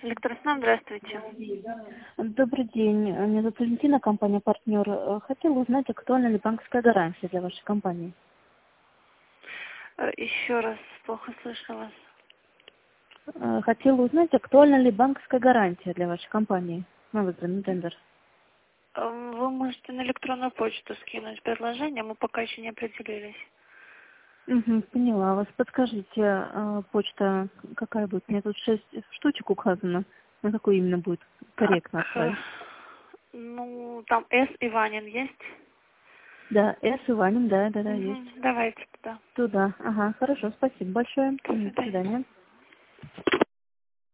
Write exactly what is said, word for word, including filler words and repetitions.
Электроснаб, здравствуйте. Добрый день. Меня зовут Валентина, компания «Партнер». Хотела узнать, актуальна ли банковская гарантия для вашей компании. Э, Еще раз, плохо слышу вас. Э, Хотела узнать, актуальна ли банковская гарантия для вашей компании на выбранный тендер. Э, Вы можете на электронную почту скинуть предложение, мы пока еще не определились. Угу, поняла вас. Подскажите, э, почта какая будет? У меня тут шесть штучек указано. На какую именно будет корректно Так, э, отправить? ну, там С. Иванин есть? Да, С. Иванин, да, да, да, есть. Угу, давайте туда. Туда. Ага, хорошо, спасибо большое. До Мгм, до свидания. свидания.